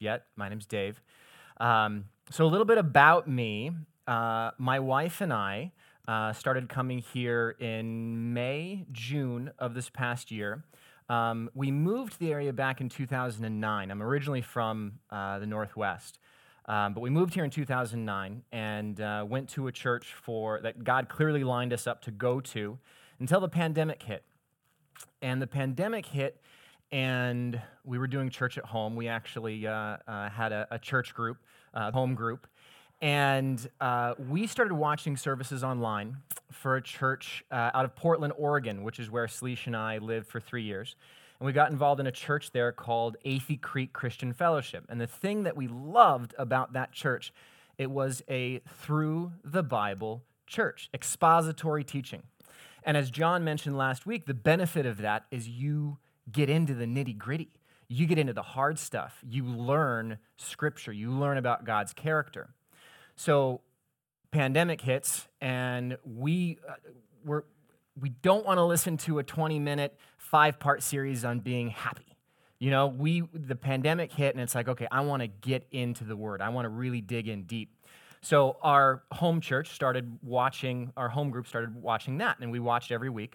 yet. My name's Dave. So a little bit about me. My wife and I started coming here in May, June of this past year. We moved to the area back in 2009. I'm originally from the Northwest, but we moved here in 2009 and went to a church that God clearly lined us up to go to until the pandemic hit. And the pandemic hit, and we were doing church at home. We actually had a church group, home group, and we started watching services online for a church out of Portland, Oregon, which is where Salish and I lived for 3 years. And we got involved in a church there called Athey Creek Christian Fellowship. And the thing that we loved about that church, it was a through the Bible church, expository teaching. And as John mentioned last week, the benefit of that is you get into the nitty-gritty. You get into the hard stuff. You learn Scripture. You learn about God's character. So pandemic hits, and we don't want to listen to a 20-minute, 5-part series on being happy. You know, the pandemic hit, and it's like, okay, I want to get into the Word. I want to really dig in deep. So our home group started watching that, and we watched every week.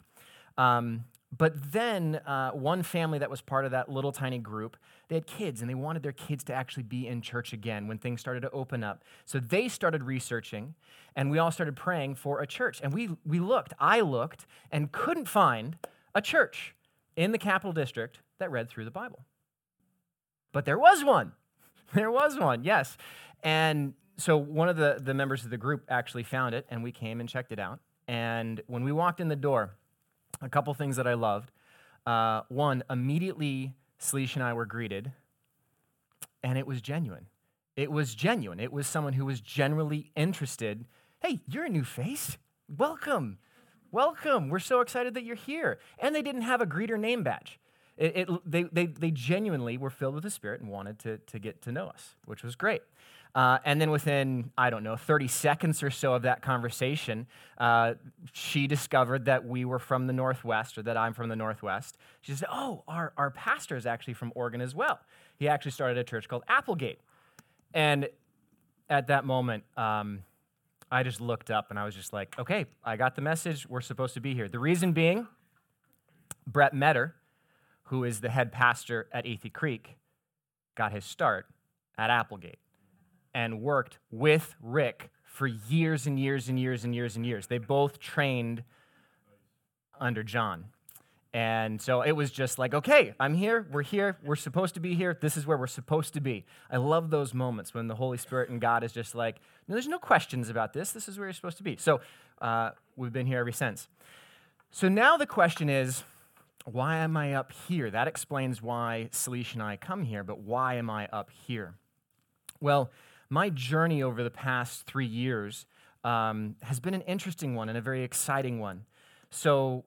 But then one family that was part of that little tiny group, they had kids, and they wanted their kids to actually be in church again when things started to open up. So they started researching, and we all started praying for a church. And I looked, and couldn't find a church in the Capital District that read through the Bible. But there was one. There was one, yes. And so one of the members of the group actually found it, and we came and checked it out. And when we walked in the door, a couple things that I loved. One, immediately Salish and I were greeted, and it was genuine. It was genuine. It was someone who was genuinely interested. Hey, you're a new face. Welcome. Welcome. We're so excited that you're here. And they didn't have a greeter name badge. They genuinely were filled with the Spirit and wanted to get to know us, which was great. And then within, 30 seconds or so of that conversation, she discovered that we were from the Northwest, or that I'm from the Northwest. She said, oh, our pastor is actually from Oregon as well. He actually started a church called Applegate. And at that moment, I just looked up and I was just like, okay, I got the message. We're supposed to be here. The reason being, Brett Metter, who is the head pastor at Athey Creek, got his start at Applegate and worked with Rick for years and years and years and years and years. They both trained under John. And so it was just like, okay, I'm here, we're supposed to be here, this is where we're supposed to be. I love those moments when the Holy Spirit and God is just like, no, there's no questions about this is where you're supposed to be. So we've been here ever since. So now the question is, why am I up here? That explains why Salish and I come here, but why am I up here? Well, my journey over the past 3 years has been an interesting one and a very exciting one. So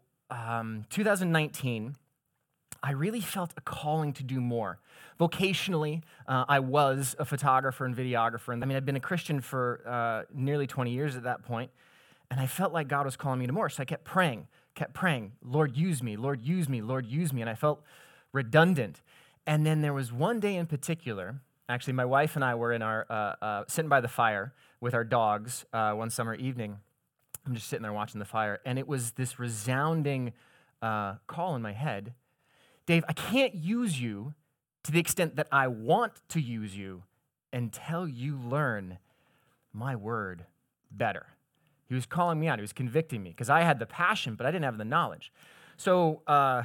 2019, I really felt a calling to do more. Vocationally, I was a photographer and videographer. And I'd been a Christian for nearly 20 years at that point, and I felt like God was calling me to more. So I kept praying, Lord, use me, Lord, use me, Lord, use me. And I felt redundant. And then there was one day in particular. Actually, my wife and I were in our sitting by the fire with our dogs one summer evening. I'm just sitting there watching the fire, and it was this resounding call in my head, Dave, I can't use you to the extent that I want to use you until you learn my word better. He was calling me out. He was convicting me because I had the passion, but I didn't have the knowledge. So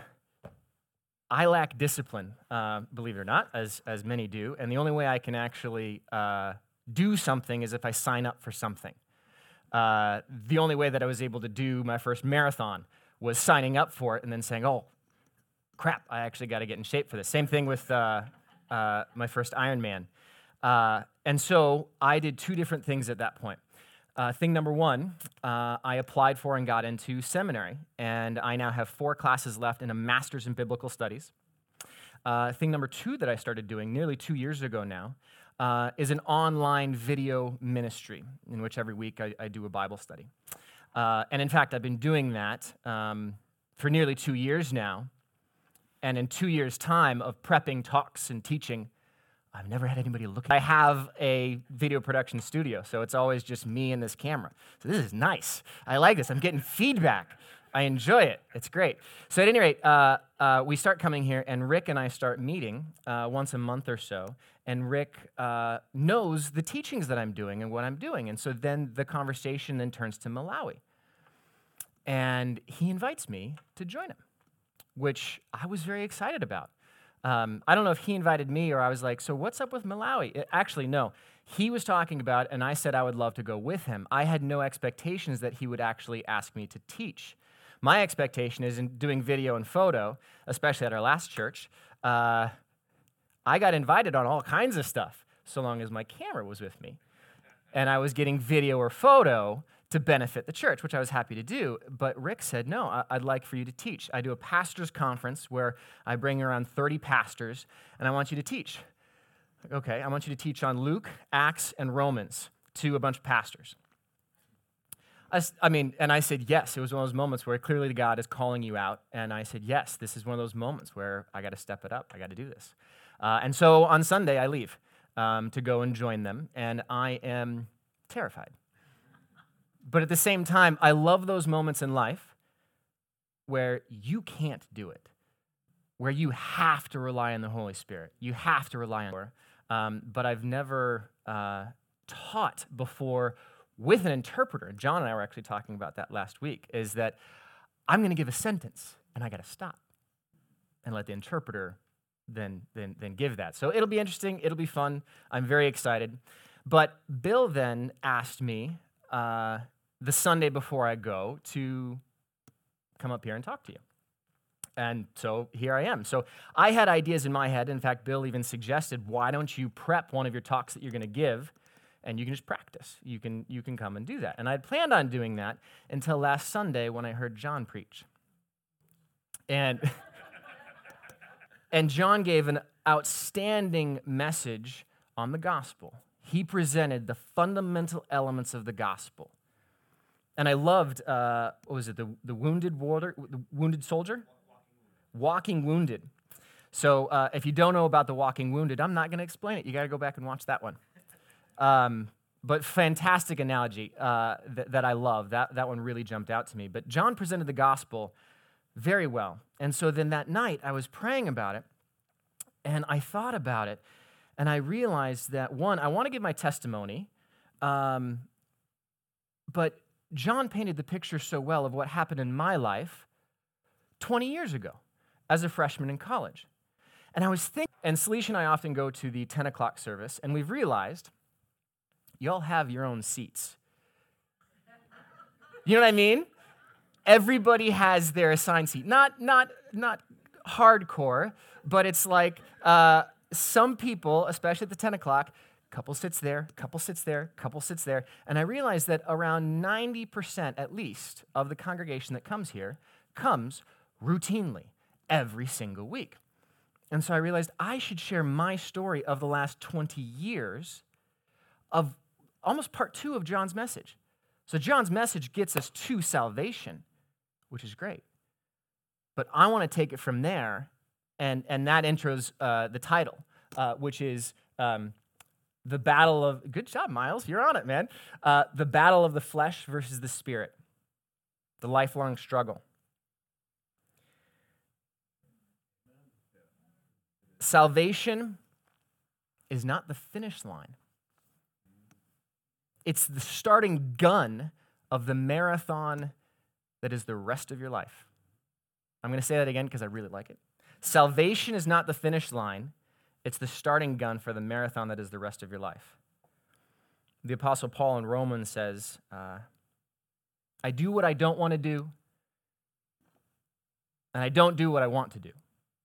I lack discipline, believe it or not, as many do, and the only way I can actually do something is if I sign up for something. The only way that I was able to do my first marathon was signing up for it and then saying, oh, crap, I actually got to get in shape for this. Same thing with my first Ironman. And so I did 2 different things at that point. Thing number 1, I applied for and got into seminary, and I now have 4 classes left in a master's in biblical studies. Thing number 2 that I started doing nearly 2 years ago now is an online video ministry in which every week I do a Bible study. And in fact, I've been doing that for nearly 2 years now, and in 2 years' time of prepping talks and teaching, I've never had anybody look. I have a video production studio, so it's always just me and this camera. So this is nice. I like this. I'm getting feedback. I enjoy it. It's great. So at any rate, we start coming here, and Rick and I start meeting once a month or so. And Rick knows the teachings that I'm doing and what I'm doing. And so then the conversation then turns to Malawi. And he invites me to join him, which I was very excited about. I don't know if he invited me or I was like, so what's up with Malawi? Actually, no. He was talking about, and I said I would love to go with him. I had no expectations that he would actually ask me to teach. My expectation is in doing video and photo, especially at our last church, I got invited on all kinds of stuff, so long as my camera was with me. And I was getting video or photo to benefit the church, which I was happy to do. But Rick said, no, I'd like for you to teach. I do a pastor's conference where I bring around 30 pastors, and I want you to teach. Okay, I want you to teach on Luke, Acts, and Romans to a bunch of pastors. And I said yes. It was one of those moments where clearly God is calling you out, and I said yes. This is one of those moments where I got to step it up. I got to do this. And so on Sunday, I leave to go and join them, and I am terrified. But at the same time, I love those moments in life where you can't do it, where you have to rely on the Holy Spirit. You have to rely on but I've never taught before with an interpreter. John and I were actually talking about that last week, is that I'm going to give a sentence, and I got to stop and let the interpreter then give that. So it'll be interesting. It'll be fun. I'm very excited. But Bill then asked me the Sunday before I go to come up here and talk to you. And so here I am. So I had ideas in my head. In fact, Bill even suggested, why don't you prep one of your talks that you're going to give, and you can just practice. You can come and do that. And I'd planned on doing that until last Sunday when I heard John preach. And John gave an outstanding message on the gospel. He presented the fundamental elements of the gospel. And I loved, what was it, the wounded soldier? Walking Wounded. So if you don't know about the Walking Wounded, I'm not going to explain it. You got to go back and watch that one. But fantastic analogy that I love. That one really jumped out to me. But John presented the gospel very well. And so then that night, I was praying about it, and I thought about it, and I realized that, one, I want to give my testimony, but John painted the picture so well of what happened in my life 20 years ago as a freshman in college. And I was thinking, and Salisha and I often go to the 10 o'clock service, and we've realized you all have your own seats. You know what I mean? Everybody has their assigned seat. Not hardcore, but it's like some people, especially at the 10 o'clock, couple sits there, couple sits there, couple sits there. And I realized that around 90% at least of the congregation that comes here comes routinely every single week. And so I realized I should share my story of the last 20 years of almost part 2 of John's message. So John's message gets us to salvation, which is great. But I want to take it from there, and that intro's the title, which is the battle of, good job, Miles, you're on it, man. The battle of the flesh versus the spirit, the lifelong struggle. Salvation is not the finish line. It's the starting gun of the marathon that is the rest of your life. I'm going to say that again because I really like it. Salvation is not the finish line. It's the starting gun for the marathon that is the rest of your life. The Apostle Paul in Romans says, I do what I don't want to do, and I don't do what I want to do.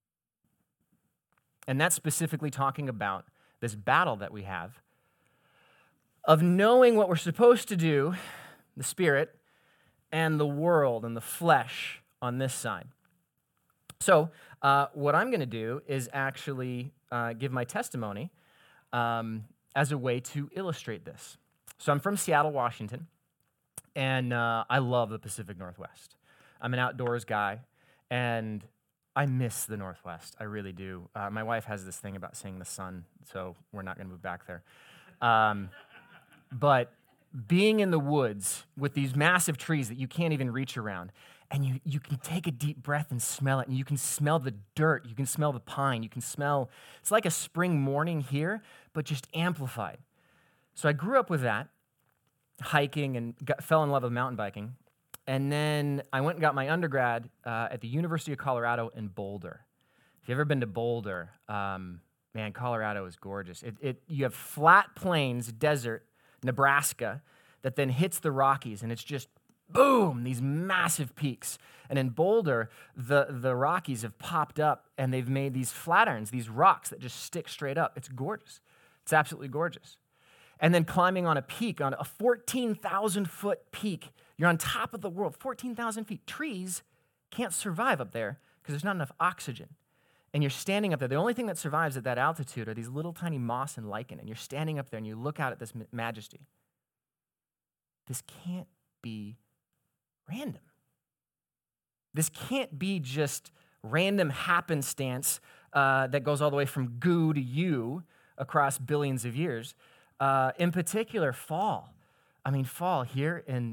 And that's specifically talking about this battle that we have of knowing what we're supposed to do, the spirit, and the world and the flesh on this side. So what I'm going to do is actually give my testimony as a way to illustrate this. So I'm from Seattle, Washington, and I love the Pacific Northwest. I'm an outdoors guy, and I miss the Northwest. I really do. My wife has this thing about seeing the sun, so we're not going to move back there. But being in the woods with these massive trees that you can't even reach around, and you can take a deep breath and smell it, and you can smell the dirt, you can smell the pine, you can smell, it's like a spring morning here, but just amplified. So I grew up with that, hiking, and fell in love with mountain biking. And then I went and got my undergrad at the University of Colorado in Boulder. If you've ever been to Boulder, man, Colorado is gorgeous. You have flat plains, desert, Nebraska, that then hits the Rockies, and it's just boom, these massive peaks. And in Boulder, the Rockies have popped up, and they've made these flatirons, these rocks that just stick straight up. It's gorgeous. It's absolutely gorgeous. And then climbing on a peak, on a 14,000-foot peak, you're on top of the world, 14,000 feet. Trees can't survive up there because there's not enough oxygen. And you're standing up there. The only thing that survives at that altitude are these little tiny moss and lichen. And you're standing up there and you look out at this majesty. This can't be random. This can't be just random happenstance that goes all the way from goo to you across billions of years. In particular, fall. I mean, fall here in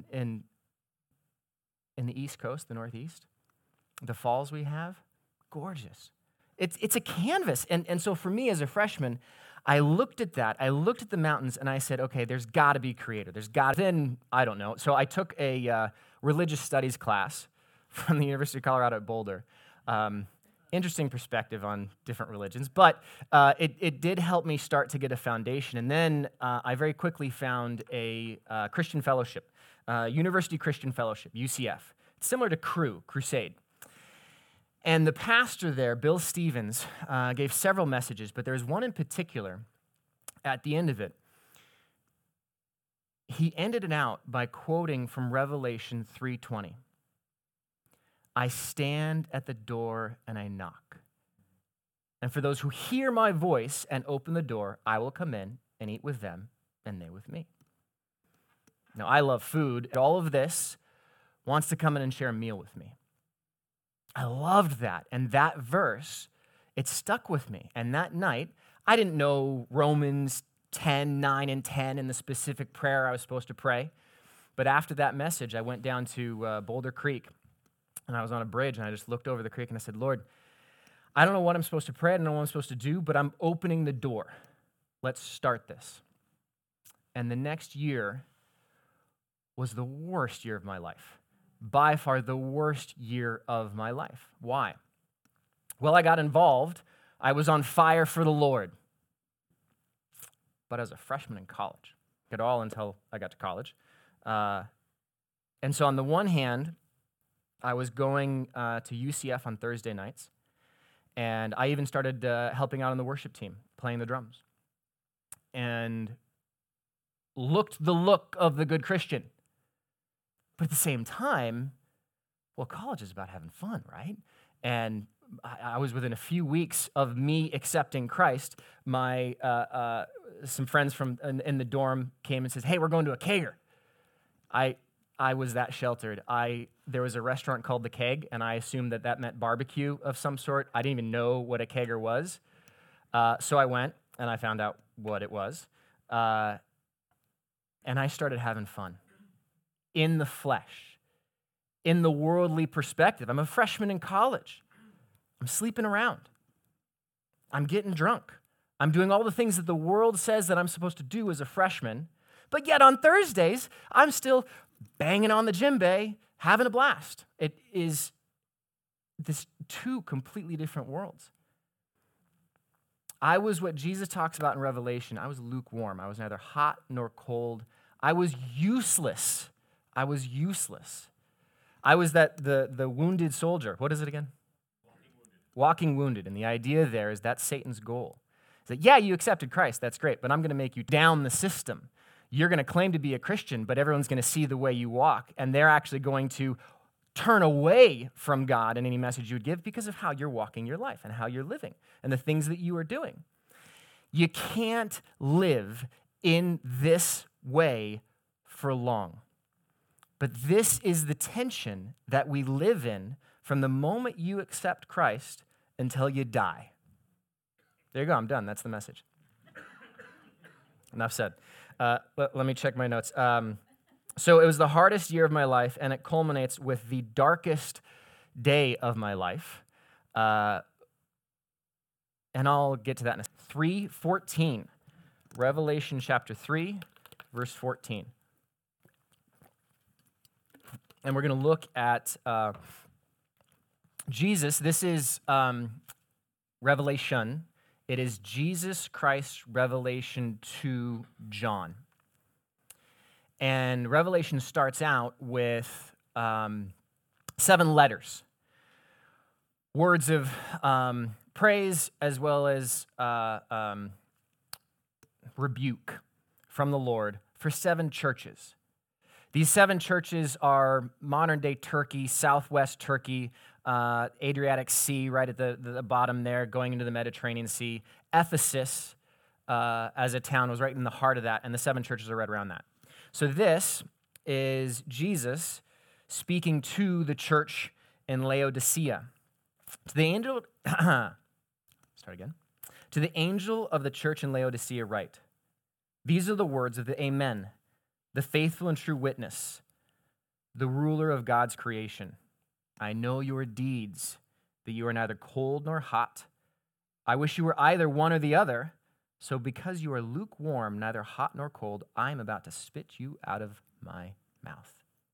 the East Coast, the Northeast, the falls we have, gorgeous. It's a canvas. And so for me as a freshman, I looked at that. I looked at the mountains, and I said, okay, there's got to be a creator. There's got to. Then, I don't know. So I took a religious studies class from the University of Colorado at Boulder. Interesting perspective on different religions. But it did help me start to get a foundation. And then I very quickly found a Christian fellowship, University Christian Fellowship, UCF. It's similar to Crusade. And the pastor there, Bill Stevens, gave several messages, but there's one in particular at the end of it. He ended it out by quoting from Revelation 3:20. I stand at the door and I knock. And for those who hear my voice and open the door, I will come in and eat with them and they with me. Now, I love food. All of this wants to come in and share a meal with me. I loved that. And that verse, it stuck with me. And that night, I didn't know Romans 10, 9, and 10 in the specific prayer I was supposed to pray. But after that message, I went down to Boulder Creek, and I was on a bridge, and I just looked over the creek, and I said, Lord, I don't know what I'm supposed to pray. I don't know what I'm supposed to do, but I'm opening the door. Let's start this. And the next year was the worst year of my life. By far the worst year of my life. Why? Well, I got involved. I was on fire for the Lord. But as a freshman in college, at all until I got to college. And so on the one hand, I was going to UCF on Thursday nights, and I even started helping out on the worship team, playing the drums, and looked the look of the good Christian. But at the same time, well, college is about having fun, right? And I was within a few weeks of me accepting Christ. My some friends from in the dorm came and says, "Hey, we're going to a kegger." I was that sheltered. There was a restaurant called The Keg, and I assumed that meant barbecue of some sort. I didn't even know what a kegger was. So I went, and I found out what it was. And I started having fun in the flesh, in the worldly perspective. I'm a freshman in college. I'm sleeping around. I'm getting drunk. I'm doing all the things that the world says that I'm supposed to do as a freshman. But yet on Thursdays, I'm still banging on the djembe, having a blast. It is this two completely different worlds. I was what Jesus talks about in Revelation. I was lukewarm. I was neither hot nor cold. I was useless. I was useless. I was the wounded soldier. What is it again? Walking wounded. And the idea there is that's Satan's goal. Is that, yeah, you accepted Christ. That's great. But I'm going to make you down the system. You're going to claim to be a Christian, but everyone's going to see the way you walk. And they're actually going to turn away from God and any message you would give because of how you're walking your life and how you're living and the things that you are doing. You can't live in this way for long. But this is the tension that we live in from the moment you accept Christ until you die. There you go, I'm done. That's the message. Enough said. Let me check my notes. So it was the hardest year of my life, and it culminates with the darkest day of my life. And I'll get to that in a 3:14. Revelation chapter 3, verse 14. And we're going to look at Jesus. This is Revelation. It is Jesus Christ's revelation to John. And Revelation starts out with 7 letters, words of praise as well as rebuke from the Lord for 7 churches. These 7 churches are modern-day Turkey, southwest Turkey, Adriatic Sea right at the bottom there, going into the Mediterranean Sea. Ephesus, as a town, was right in the heart of that, and the 7 churches are right around that. So this is Jesus speaking to the church in Laodicea. To the angel, To the angel of the church in Laodicea write, these are the words of the Amen, the faithful and true witness, the ruler of God's creation. I know your deeds, that you are neither cold nor hot. I wish you were either one or the other. So because you are lukewarm, neither hot nor cold, I am about to spit you out of my mouth.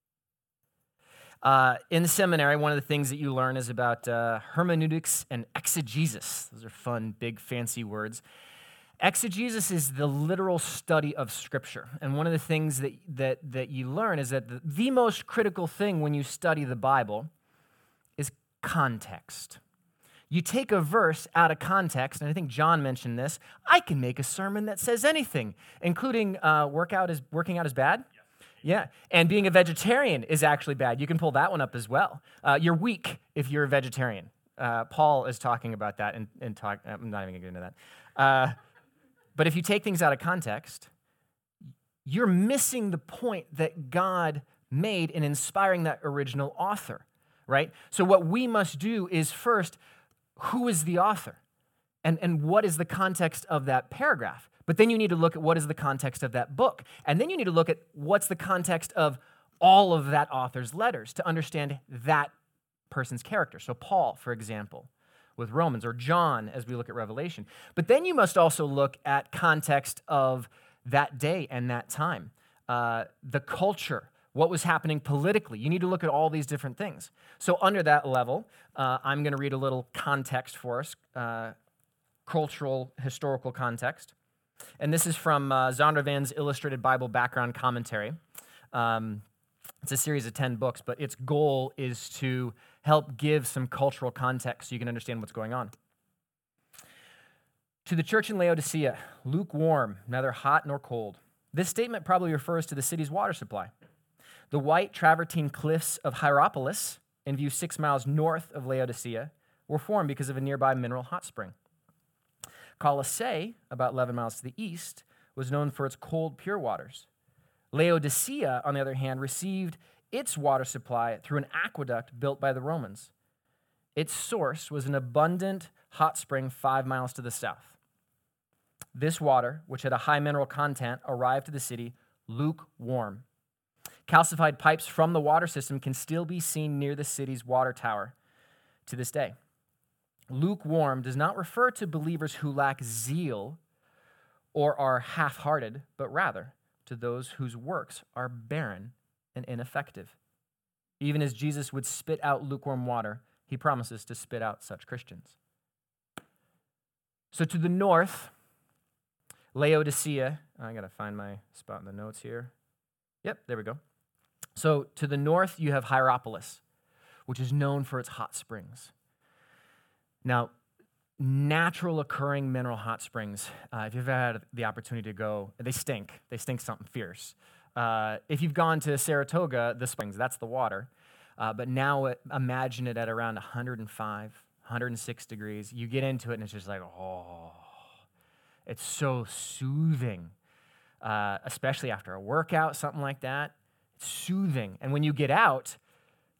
In the seminary, one of the things that you learn is about hermeneutics and exegesis. Those are fun, big, fancy words. Exegesis is the literal study of Scripture. And one of the things that you learn is that the most critical thing when you study the Bible is context. You take a verse out of context, and I think John mentioned this. I can make a sermon that says anything, including working out is bad. Yeah, and being a vegetarian is actually bad. You can pull that one up as well. You're weak if you're a vegetarian. Paul is talking about that, and I'm not even going to get into that. But if you take things out of context, you're missing the point that God made in inspiring that original author, right? So what we must do is first, who is the author? And what is the context of that paragraph? But then you need to look at what is the context of that book. And then you need to look at what's the context of all of that author's letters to understand that person's character. So Paul, for example, with Romans, or John as we look at Revelation. But then you must also look at context of that day and that time, the culture, what was happening politically. You need to look at all these different things. So under that level, I'm going to read a little context for us, cultural, historical context. And this is from Zondervan's Illustrated Bible Background Commentary. It's a series of 10 books, but its goal is to help give some cultural context so you can understand what's going on. To the church in Laodicea, lukewarm, neither hot nor cold. This statement probably refers to the city's water supply. The white travertine cliffs of Hierapolis, in view 6 miles north of Laodicea, were formed because of a nearby mineral hot spring. Colossae, about 11 miles to the east, was known for its cold, pure waters. Laodicea, on the other hand, received its water supply through an aqueduct built by the Romans. Its source was an abundant hot spring 5 miles to the south. This water, which had a high mineral content, arrived to the city lukewarm. Calcified pipes from the water system can still be seen near the city's water tower to this day. Lukewarm does not refer to believers who lack zeal or are half-hearted, but rather to those whose works are barren and ineffective. Even as Jesus would spit out lukewarm water, he promises to spit out such Christians. So to the north, Laodicea, I got to find my spot in the notes here. Yep, there we go. So to the north, you have Hierapolis, which is known for its hot springs. Now, natural occurring mineral hot springs, if you've had the opportunity to go, they stink. They stink something fierce. If you've gone to Saratoga, the springs, that's the water. But now imagine it at around 105, 106 degrees. You get into it and it's just like, oh, it's so soothing, especially after a workout, something like that. It's soothing. And when you get out,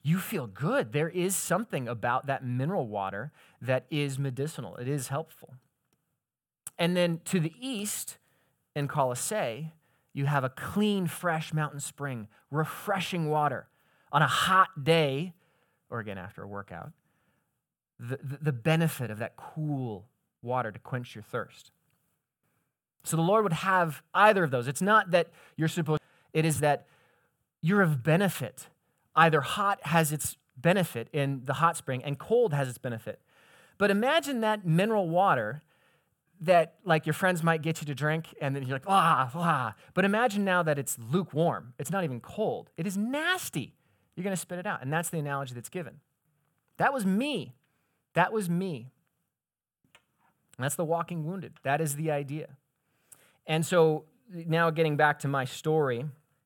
you feel good. There is something about that mineral water that is medicinal. It is helpful. And then to the east in Colossae, you have a clean, fresh mountain spring, refreshing water on a hot day, or again after a workout. The benefit of that cool water to quench your thirst. So the Lord would have either of those. It's not that you're supposed, it is that you're of benefit. Either hot has its benefit in the hot spring and cold has its benefit. But imagine that mineral water that like your friends might get you to drink and then you're like, ah. But imagine now that it's lukewarm. It's not even cold. It is nasty. You're going to spit it out. And that's the analogy that's given. That was me. That was me. And that's the walking wounded. That is the idea. And so now getting back to my story.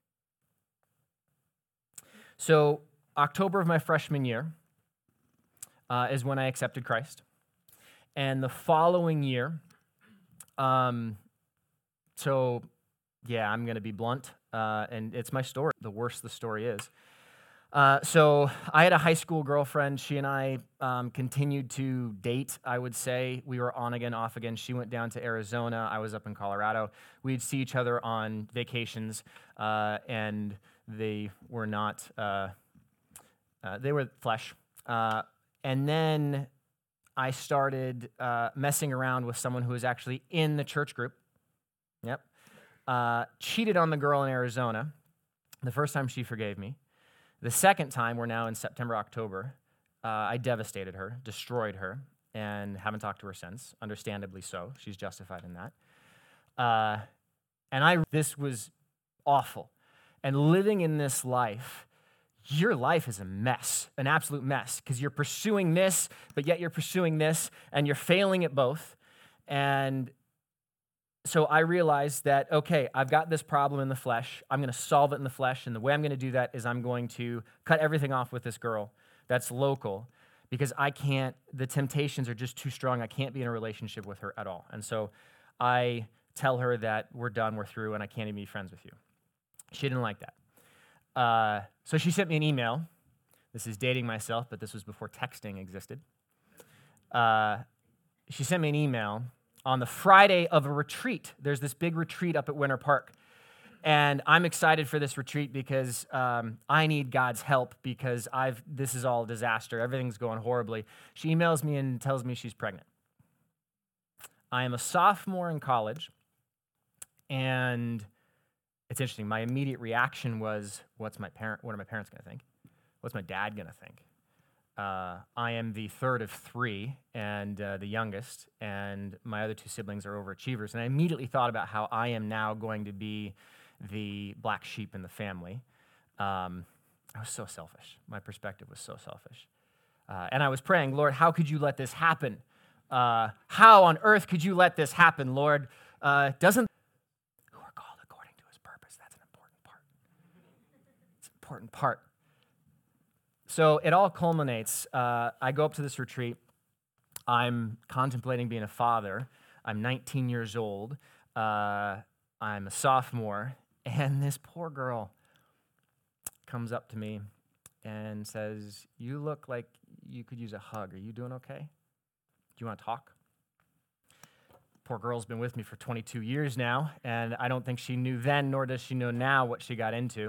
So October of my freshman year is when I accepted Christ. And the following year, I'm going to be blunt, and it's my story, the worse the story is. So I had a high school girlfriend. She and I continued to date, I would say. We were on again, off again. She went down to Arizona. I was up in Colorado. We'd see each other on vacations, and they were not, they were flesh. And then I started messing around with someone who was actually in the church group. Yep. Cheated on the girl in Arizona. The first time she forgave me. The second time, we're now in September, October, I devastated her, destroyed her, and haven't talked to her since, understandably so. She's justified in that. This was awful. And living in this life, your life is a mess, an absolute mess, because you're pursuing this, but yet you're pursuing this, and you're failing at both. And so I realized that, okay, I've got this problem in the flesh. I'm going to solve it in the flesh, and the way I'm going to do that is I'm going to cut everything off with this girl that's local because the temptations are just too strong. I can't be in a relationship with her at all. And so I tell her that we're done, we're through, and I can't even be friends with you. She didn't like that. So she sent me an email. This is dating myself, but this was before texting existed. She sent me an email on the Friday of a retreat. There's this big retreat up at Winter Park. And I'm excited for this retreat because I need God's help because this is all a disaster. Everything's going horribly. She emails me and tells me she's pregnant. I am a sophomore in college, and it's interesting. My immediate reaction was, what are my parents going to think? What's my dad going to think? I am the third of three and the youngest, and my other two siblings are overachievers. And I immediately thought about how I am now going to be the black sheep in the family. I was so selfish. My perspective was so selfish. And I was praying, Lord, how could you let this happen? How on earth could you let this happen, Lord? Who are called according to his purpose. That's an important part. It's an important part. So it all culminates. I go up to this retreat. I'm contemplating being a father. I'm 19 years old. I'm a sophomore. And this poor girl comes up to me and says, you look like you could use a hug. Are you doing okay? Do you want to talk? Poor girl's been with me for 22 years now, and I don't think she knew then, nor does she know now what she got into.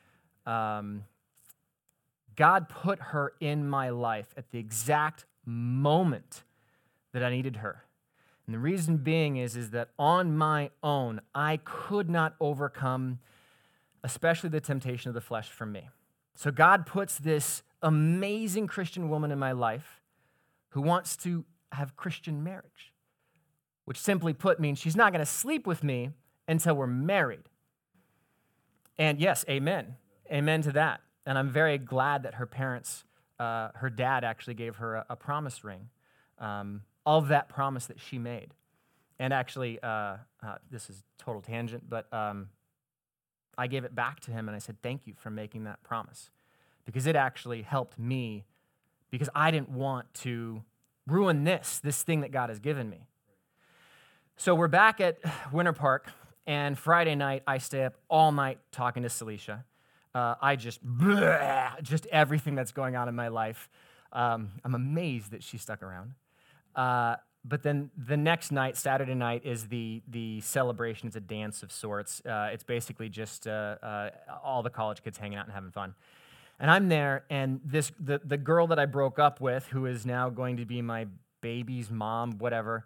God put her in my life at the exact moment that I needed her. And the reason being is that on my own, I could not overcome, especially the temptation of the flesh from me. So God puts this amazing Christian woman in my life who wants to have Christian marriage, which simply put means she's not going to sleep with me until we're married. And yes, amen. Amen to that. And I'm very glad that her parents, her dad actually gave her a promise ring of that promise that she made. And actually, this is total tangent, but I gave it back to him and I said, thank you for making that promise. Because it actually helped me because I didn't want to ruin this thing that God has given me. So we're back at Winter Park, and Friday night, I stay up all night talking to Celicia. I just everything that's going on in my life. I'm amazed that she stuck around. But then the next night, Saturday night, is the celebration. It's a dance of sorts. It's basically just all the college kids hanging out and having fun. And I'm there, and the girl that I broke up with, who is now going to be my baby's mom, whatever,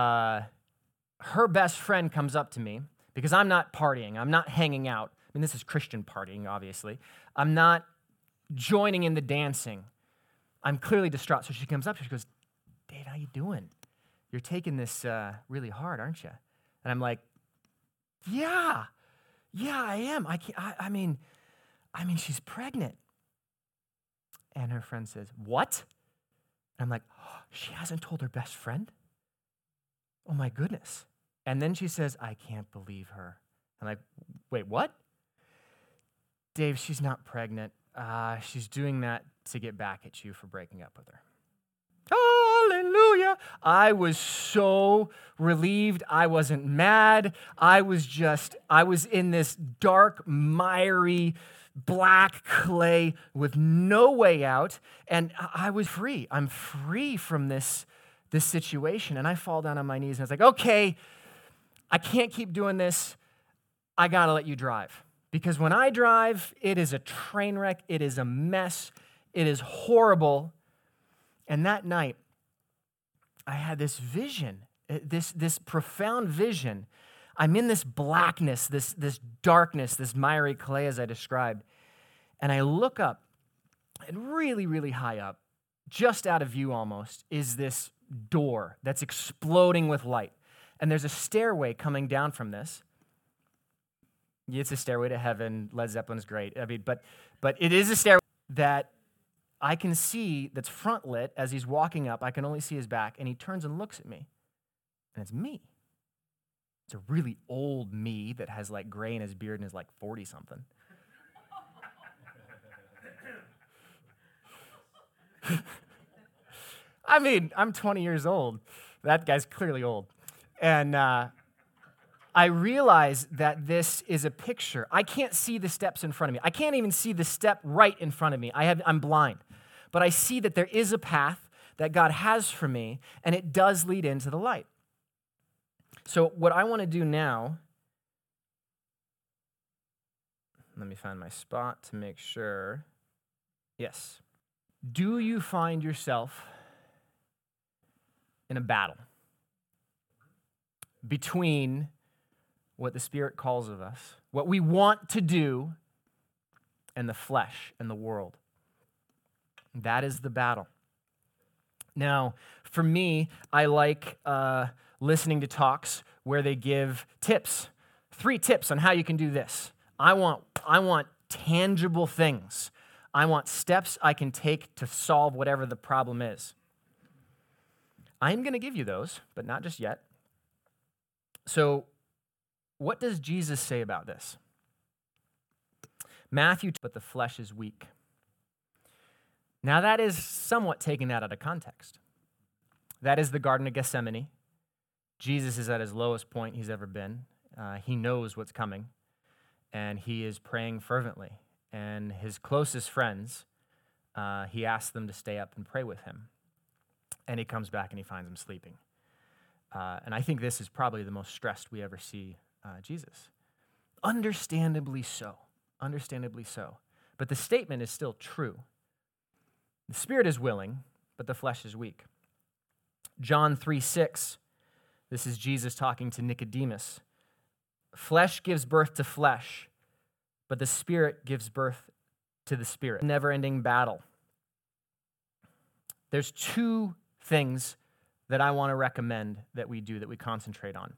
her best friend comes up to me because I'm not partying. I'm not hanging out. I mean, this is Christian partying, obviously. I'm not joining in the dancing. I'm clearly distraught. So she comes up, she goes, "Dave, how you doing? You're taking this really hard, aren't you?" And I'm like, yeah, I am. I mean, she's pregnant. And her friend says, "What?" And I'm like, "Oh, she hasn't told her best friend? Oh my goodness." And then she says, "I can't believe her." I'm like, "Wait, what?" "Dave, she's not pregnant. She's doing that to get back at you for breaking up with her." Hallelujah. I was so relieved. I wasn't mad. I was in this dark, miry, black clay with no way out, and I was free. I'm free from this situation, and I fall down on my knees, and I was like, "Okay, I can't keep doing this. I got to let you drive." Because when I drive, it is a train wreck. It is a mess. It is horrible. And that night, I had this vision, this profound vision. I'm in this blackness, this darkness, this miry clay as I described. And I look up, and really, really high up, just out of view almost, is this door that's exploding with light. And there's a stairway coming down from this. It's a stairway to heaven. Led Zeppelin is great. I mean, but it is a stairway that I can see that's front lit as he's walking up. I can only see his back, and he turns and looks at me, and it's me. It's a really old me that has like gray in his beard and is like 40-something. I mean, I'm 20 years old. That guy's clearly old. And I realize that this is a picture. I can't see the steps in front of me. I can't even see the step right in front of me. I'm blind. But I see that there is a path that God has for me, and it does lead into the light. So what I want to do now, let me find my spot to make sure. Yes. Do you find yourself in a battle between what the Spirit calls of us, what we want to do, and the flesh and the world? That is the battle. Now, for me, I like listening to talks where they give tips, 3 tips on how you can do this. I want tangible things. I want steps I can take to solve whatever the problem is. I'm going to give you those, but not just yet. So, what does Jesus say about this? Matthew, but the flesh is weak. Now that is somewhat taken out of context. That is the Garden of Gethsemane. Jesus is at his lowest point he's ever been. He knows what's coming, and he is praying fervently. And his closest friends, he asks them to stay up and pray with him. And he comes back and he finds them sleeping. And I think this is probably the most stressed we ever see Jesus. Understandably so. Understandably so. But the statement is still true. The spirit is willing, but the flesh is weak. John 3:6, this is Jesus talking to Nicodemus. Flesh gives birth to flesh, but the spirit gives birth to the spirit. Never-ending battle. There's 2 things that I want to recommend that we do, that we concentrate on.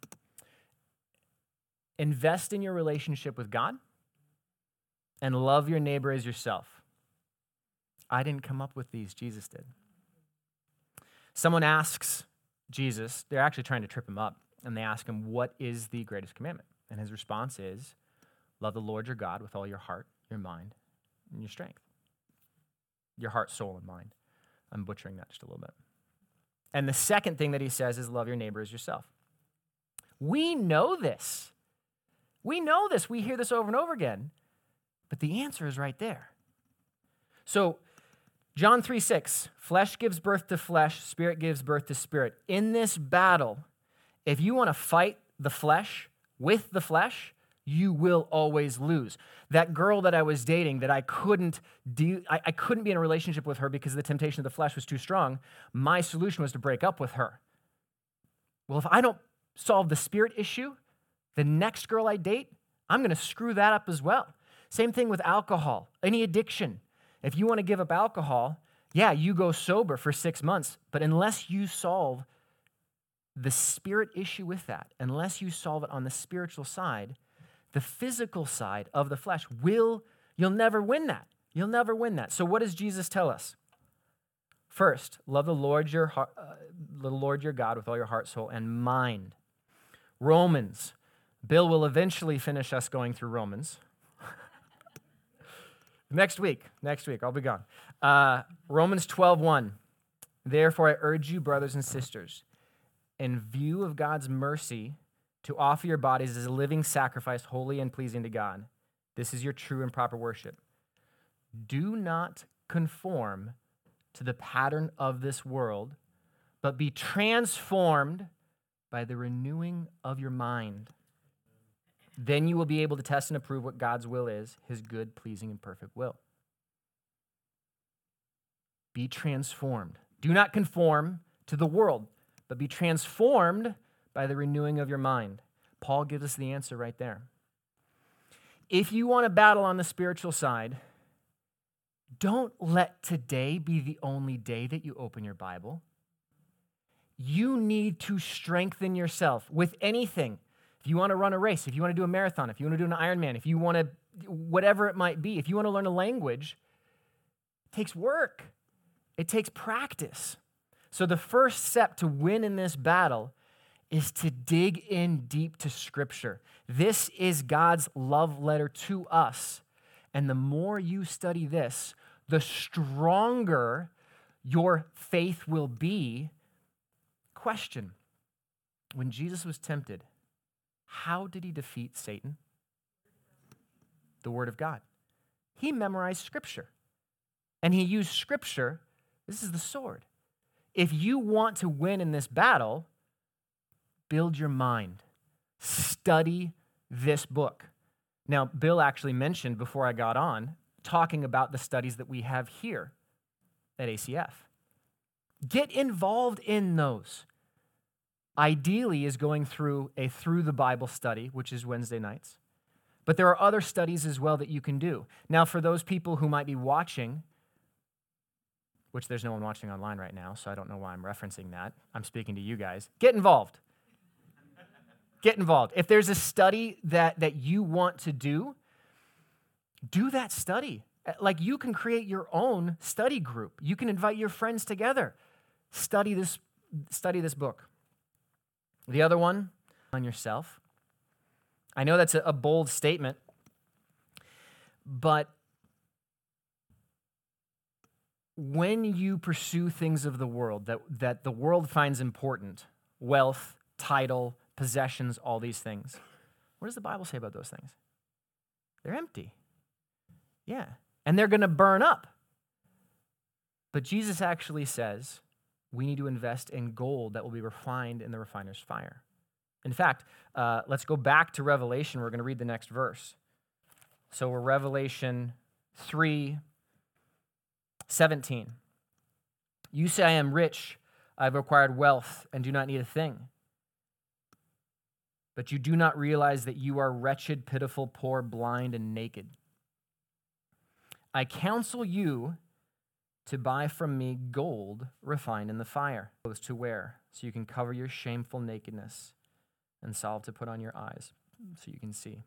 Invest in your relationship with God and love your neighbor as yourself. I didn't come up with these, Jesus did. Someone asks Jesus, they're actually trying to trip him up, and they ask him, what is the greatest commandment? And his response is, love the Lord your God with all your heart, your mind, and your strength. Your heart, soul, and mind. I'm butchering that just a little bit. And the second thing that he says is love your neighbor as yourself. We know this. We know this. We hear this over and over again. But the answer is right there. So John 3:6, flesh gives birth to flesh, spirit gives birth to spirit. In this battle, if you want to fight the flesh with the flesh, you will always lose. That girl that I was dating that I couldn't be in a relationship with her because the temptation of the flesh was too strong, my solution was to break up with her. Well, if I don't solve the spirit issue, the next girl I date, I'm going to screw that up as well. Same thing with alcohol, any addiction. If you want to give up alcohol, yeah, you go sober for 6 months, but unless you solve the spirit issue with that, unless you solve it on the spiritual side, the physical side of the flesh you'll never win that. You'll never win that. So what does Jesus tell us? First, love the Lord your God with all your heart, soul, and mind. Romans. Bill will eventually finish us going through Romans. Next week, I'll be gone. Romans 12:1. Therefore, I urge you, brothers and sisters, in view of God's mercy, to offer your bodies as a living sacrifice, holy and pleasing to God. This is your true and proper worship. Do not conform to the pattern of this world, but be transformed by the renewing of your mind. Then you will be able to test and approve what God's will is, his good, pleasing, and perfect will. Be transformed. Do not conform to the world, but be transformed by the renewing of your mind. Paul gives us the answer right there. If you want to battle on the spiritual side, don't let today be the only day that you open your Bible. You need to strengthen yourself with anything. If you want to run a race, if you want to do a marathon, if you want to do an Ironman, if you want to, whatever it might be, if you want to learn a language, it takes work. It takes practice. So the first step to win in this battle is to dig in deep to Scripture. This is God's love letter to us. And the more you study this, the stronger your faith will be. Question: when Jesus was tempted, how did he defeat Satan? The Word of God. He memorized Scripture. And he used Scripture. This is the sword. If you want to win in this battle, build your mind. Study this book. Now, Bill actually mentioned before I got on, talking about the studies that we have here at ACF. Get involved in those. Ideally is going through a Through the Bible study, which is Wednesday nights. But there are other studies as well that you can do. Now, for those people who might be watching, which there's no one watching online right now, so I don't know why I'm referencing that. I'm speaking to you guys. Get involved. Get involved. If there's a study that you want to do that study. Like, you can create your own study group. You can invite your friends together. Study this book. The other one, on yourself. I know that's a bold statement, but when you pursue things of the world that the world finds important, wealth, title, possessions, all these things, what does the Bible say about those things? They're empty. Yeah. And they're going to burn up. But Jesus actually says we need to invest in gold that will be refined in the refiner's fire. In fact, let's go back to Revelation. We're going to read the next verse. So we're Revelation 3:17. You say, I am rich, I've acquired wealth, and do not need a thing. But you do not realize that you are wretched, pitiful, poor, blind, and naked. I counsel you to buy from me gold refined in the fire, clothes to wear, so you can cover your shameful nakedness, and salve to put on your eyes, so you can see.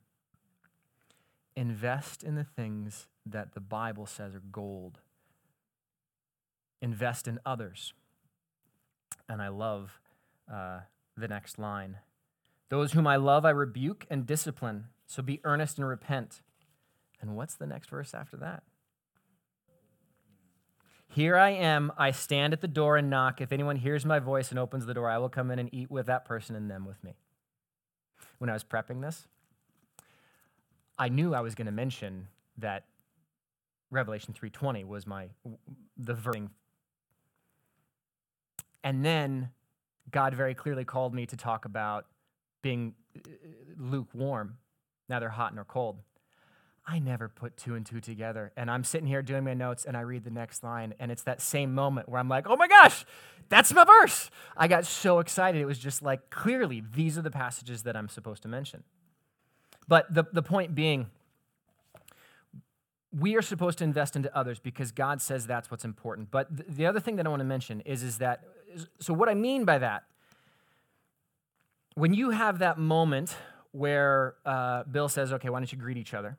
Invest in the things that the Bible says are gold. Invest in others. And I love the next line. Those whom I love, I rebuke and discipline, so be earnest and repent. And what's the next verse after that? Here I am, I stand at the door and knock. If anyone hears my voice and opens the door, I will come in and eat with that person and them with me. When I was prepping this, I knew I was going to mention that Revelation 3:20 was the verse. And then God very clearly called me to talk about being lukewarm, neither hot nor cold. I never put two and two together. And I'm sitting here doing my notes, and I read the next line, and it's that same moment where I'm like, oh my gosh, that's my verse. I got so excited. It was just like, clearly, these are the passages that I'm supposed to mention. But the point being, we are supposed to invest into others because God says that's what's important. But the other thing that I want to mention is that, so what I mean by that, when you have that moment where Bill says, okay, why don't you greet each other?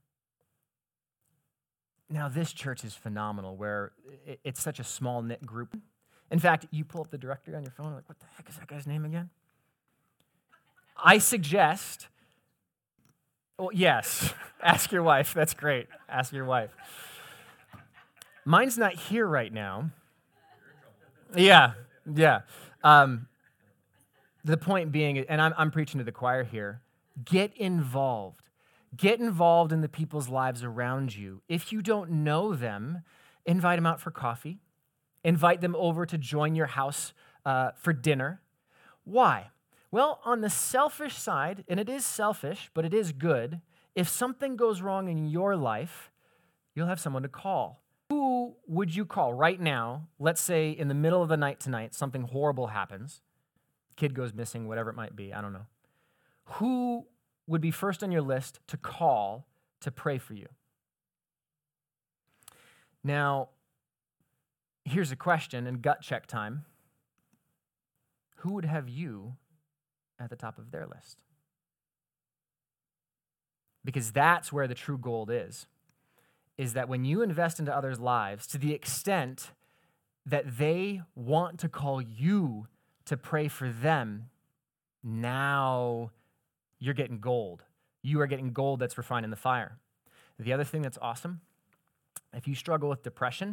Now, this church is phenomenal, where it's such a small-knit group. In fact, you pull up the directory on your phone, like, what the heck is that guy's name again? I suggest, well, yes, ask your wife. That's great. Ask your wife. Mine's not here right now. Yeah. The point being, and I'm preaching to the choir here, get involved. Get involved in the people's lives around you. If you don't know them, invite them out for coffee. Invite them over to join your house for dinner. Why? Well, on the selfish side, and it is selfish, but it is good, if something goes wrong in your life, you'll have someone to call. Who would you call right now? Let's say in the middle of the night tonight, something horrible happens. Kid goes missing, whatever it might be, I don't know. Who would be first on your list to call to pray for you? Now, here's a question and gut check time. Who would have you at the top of their list? Because that's where the true gold is that when you invest into others' lives, to the extent that they want to call you to pray for them, now you're getting gold. You are getting gold that's refined in the fire. The other thing that's awesome, if you struggle with depression,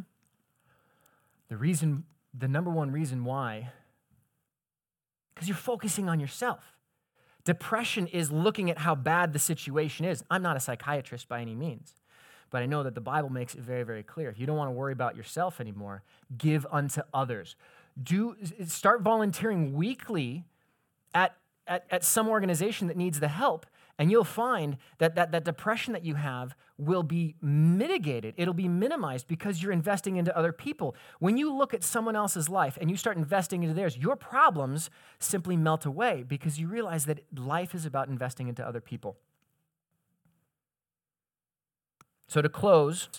the number one reason why, because you're focusing on yourself. Depression is looking at how bad the situation is. I'm not a psychiatrist by any means, but I know that the Bible makes it very, very clear. If you don't want to worry about yourself anymore, give unto others. Start volunteering weekly at some organization that needs the help, and you'll find that depression that you have will be mitigated. It'll be minimized because you're investing into other people. When you look at someone else's life and you start investing into theirs, your problems simply melt away because you realize that life is about investing into other people. So to close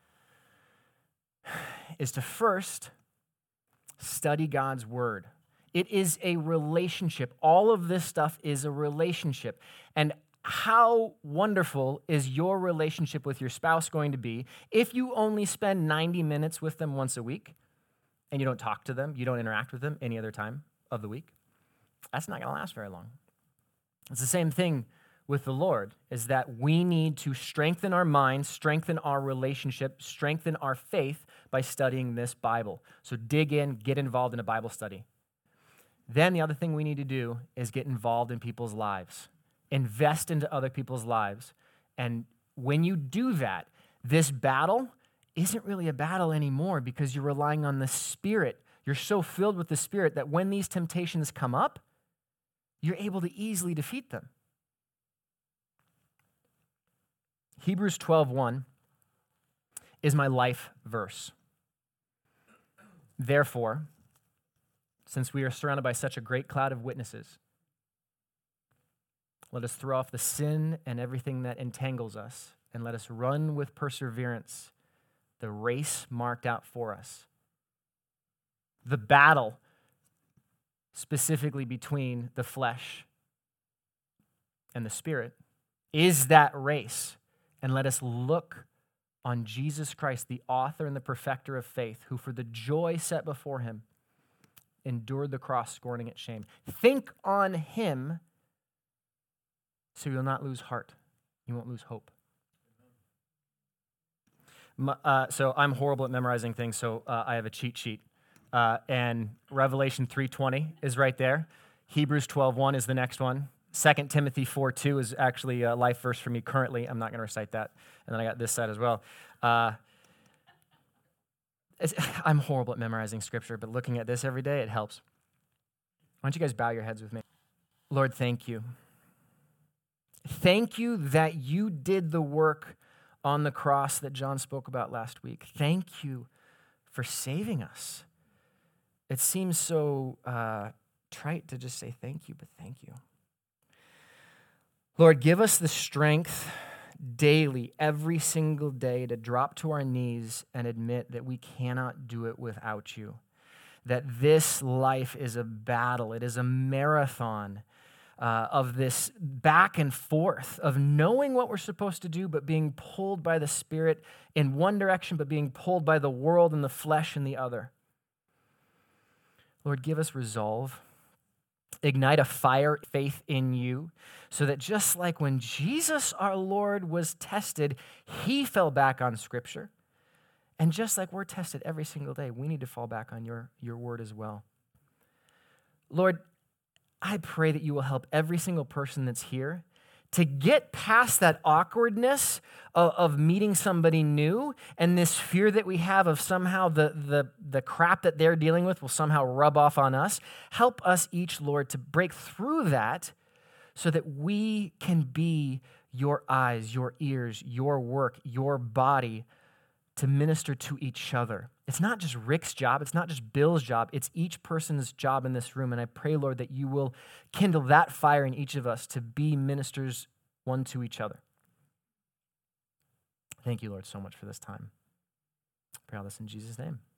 is to first study God's word. It is a relationship. All of this stuff is a relationship. And how wonderful is your relationship with your spouse going to be if you only spend 90 minutes with them once a week and you don't talk to them, you don't interact with them any other time of the week? That's not going to last very long. It's the same thing with the Lord, is that we need to strengthen our minds, strengthen our relationship, strengthen our faith by studying this Bible. So dig in, get involved in a Bible study. Then the other thing we need to do is get involved in people's lives. Invest into other people's lives. And when you do that, this battle isn't really a battle anymore because you're relying on the Spirit. You're so filled with the Spirit that when these temptations come up, you're able to easily defeat them. Hebrews 12:1 is my life verse. Therefore, since we are surrounded by such a great cloud of witnesses, let us throw off the sin and everything that entangles us, and let us run with perseverance the race marked out for us. The battle specifically between the flesh and the Spirit is that race. And let us look on Jesus Christ, the author and the perfecter of faith, who for the joy set before him endured the cross, scorning its shame. Think on him so you'll not lose heart. You won't lose hope. So I'm horrible at memorizing things, so I have a cheat sheet. And Revelation 3:20 is right there. Hebrews 12:1 is the next one. 2 Timothy 4:2 is actually a life verse for me currently. I'm not going to recite that. And then I got this side as well. I'm horrible at memorizing scripture, but looking at this every day, it helps. Why don't you guys bow your heads with me? Lord, thank you. Thank you that you did the work on the cross that John spoke about last week. Thank you for saving us. It seems so trite to just say thank you, but thank you. Lord, give us the strength daily, every single day, to drop to our knees and admit that we cannot do it without you. That this life is a battle. It is a marathon of this back and forth, of knowing what we're supposed to do, but being pulled by the Spirit in one direction, but being pulled by the world and the flesh in the other. Lord, give us resolve. Ignite a fire, faith in you, so that just like when Jesus, our Lord, was tested, he fell back on Scripture. And just like we're tested every single day, we need to fall back on your word as well. Lord, I pray that you will help every single person that's here to get past that awkwardness of meeting somebody new and this fear that we have of somehow the crap that they're dealing with will somehow rub off on us. Help us each, Lord, to break through that so that we can be your eyes, your ears, your work, your body to minister to each other. It's not just Rick's job. It's not just Bill's job. It's each person's job in this room. And I pray, Lord, that you will kindle that fire in each of us to be ministers one to each other. Thank you, Lord, so much for this time. I pray all this in Jesus' name.